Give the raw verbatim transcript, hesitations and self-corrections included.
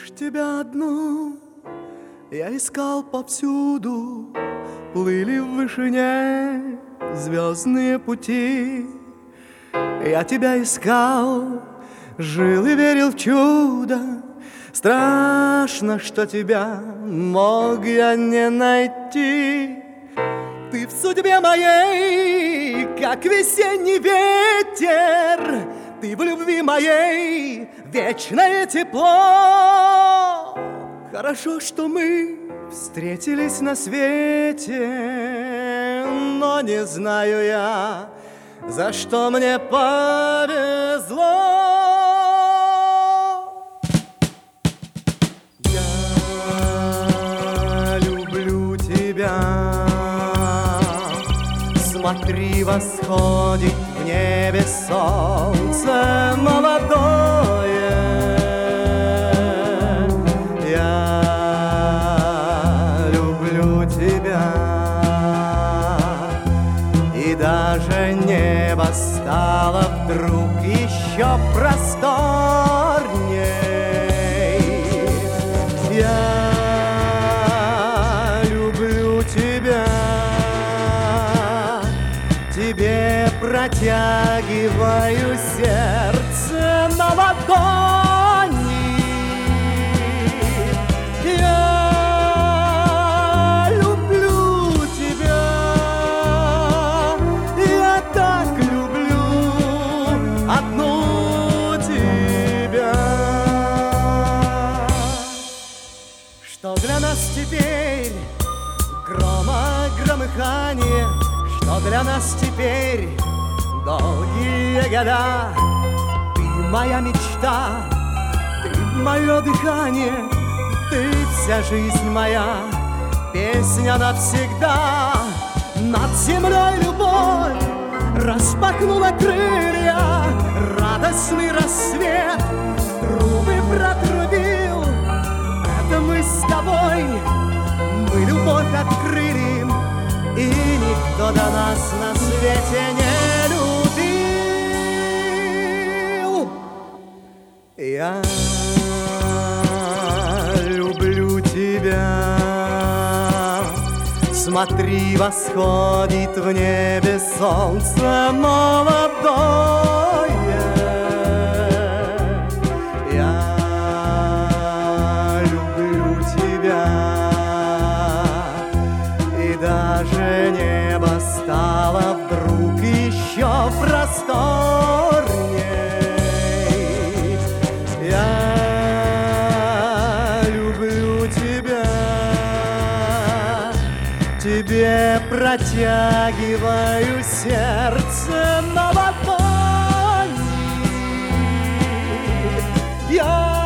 Лишь тебя одну я искал повсюду, плыли в вышине звездные пути. Я тебя искал, жил и верил в чудо. Страшно, что тебя мог я не найти. Ты в судьбе моей, как весенний ветер. Ты в любви моей вечное тепло. Хорошо, что мы встретились на свете, но не знаю я, за что мне повезло. Я люблю тебя. Смотри, восходит в небе солнце молодое. Я люблю тебя. И даже небо стало вдруг еще просторней. Я люблю тебя. Тебе протягиваю сердце на ладони. Я люблю тебя. Я так люблю одну тебя. Что для нас теперь грома-громыхание, что для нас теперь долгие года. Ты моя мечта, ты мое дыхание, ты вся жизнь моя, песня навсегда. Над землей любовь распахнула крылья, радостный рассвет трубы протрубил. Это мы с тобой, мы любовь открыли, и никто до нас на свете не любил. Я люблю тебя. Смотри, восходит в небе солнце молодое. Я люблю тебя. И даже небо стало вдруг еще просторней. Я люблю тебя. Тебе протягиваю сердце на ладони. Я